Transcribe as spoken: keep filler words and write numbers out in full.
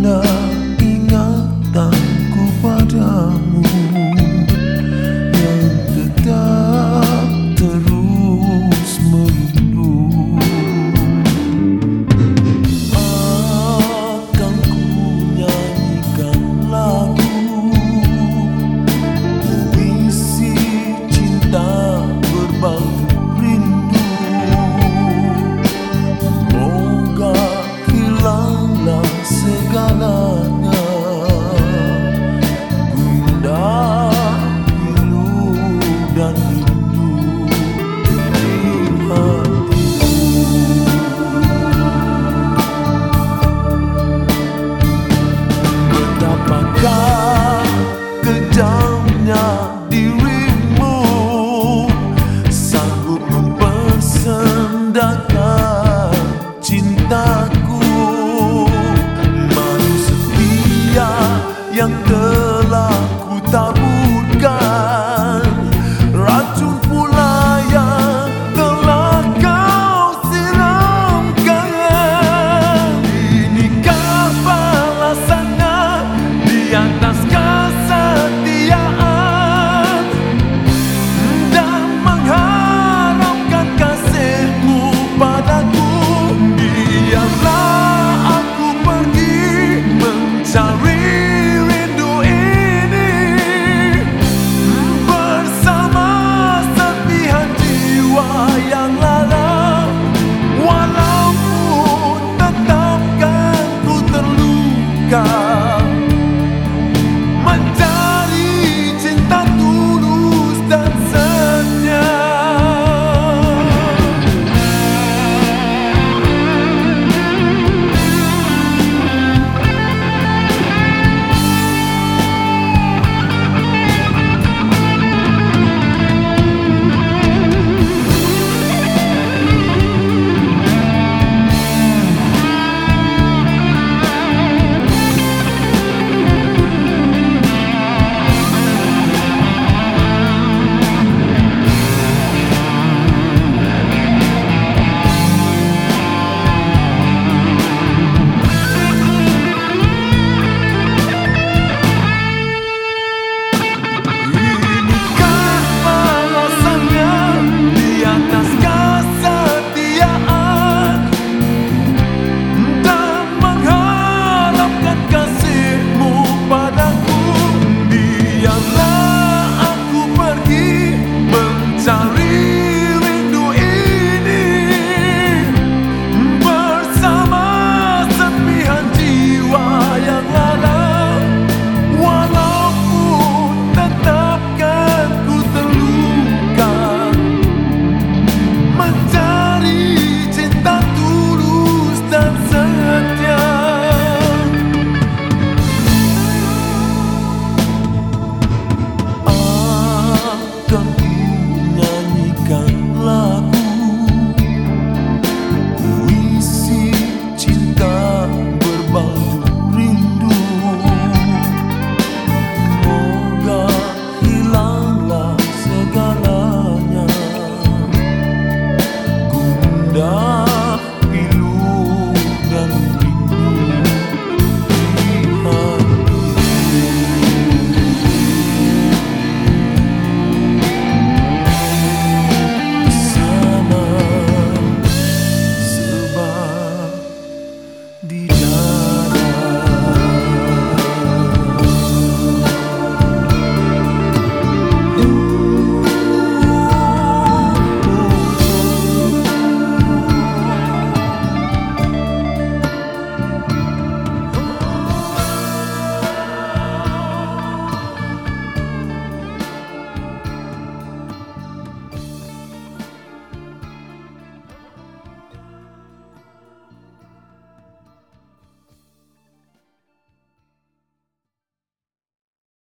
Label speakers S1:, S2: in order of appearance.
S1: Mana ingatanku padamu yang tetap terus merindu. Akan ku nyanyikan lagu puisi cinta berbalik rindu. Moga hilanglah segalanya, gundah pilu dan rindu di hatiku. Betapakah kejamnya dirimu, sanggup mempersendakan cintaku. Yang telah ku taburkan, racun pula yang telah kau siramkan. Inikah balasannya di atas kesetiaan dan mengharapkan kasihmu padaku. Biarlah aku pergi mencari God.